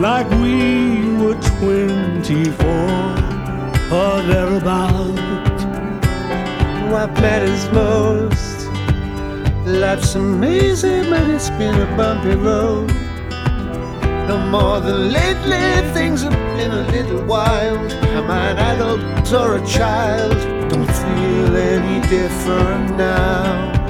like we were 24 or thereabout. What matters most? Life's amazing, but it's been a bumpy road. No more than lately, things have been a little wild. Am I an adult or a child? Don't feel any different now.